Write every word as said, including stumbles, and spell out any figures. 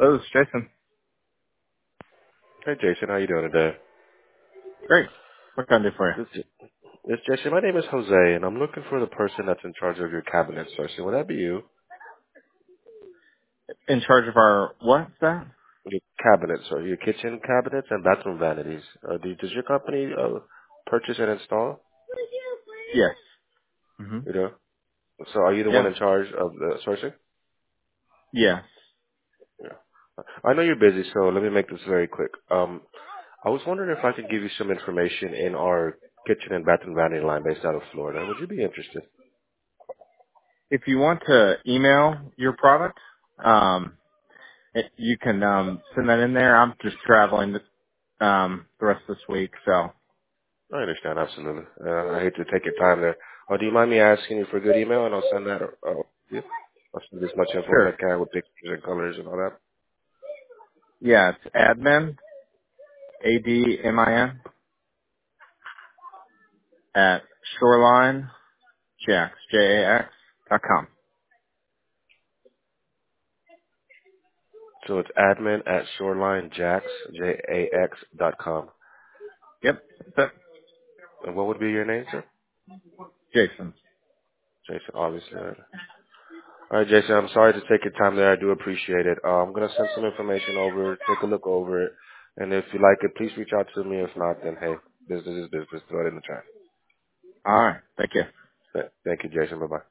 Hello, this is Jason. Hey Jason, how you doing today? Great. What can I do for This, you? this Jason, my name is Jose, and I'm looking for the person that's in charge of your cabinet sourcing. Would that be you? In charge of our what's that? Your cabinets, or your kitchen cabinets and bathroom vanities. Uh, do, does your company uh, purchase and install? Yes. hmm You know. So are you the one Yeah. in charge of the sourcing? Yes. Yeah. I know you're busy, so let me make this very quick. Um, I was wondering if I could give you some information in our kitchen and bathroom vanity line based out of Florida. Would you be interested? If you want to email your product, um, it, you can um, send that in there. I'm just traveling um, the rest of this week, so I understand, absolutely. Uh, I hate to take your time there. Oh, do you mind me asking you for a good email, and I'll send that. Uh, yeah. I'll send as much info as sure. I can with pictures and colors and all that. Yeah, it's admin, A D M I N, at shoreline jax, J A X, dot com. So it's admin at shorelinejax, J A X dot com. Yep, that's it. And what would be your name, sir? Jason. Jason, obviously. All right, All right, Jason, I'm sorry to take your time there. I do appreciate it. Uh, I'm going to send some information over. Take a look over it. And if you like it, please reach out to me. If not, then hey, business is business. Throw it in the trash. All right. Thank you. Thank you, Jason. Bye-bye.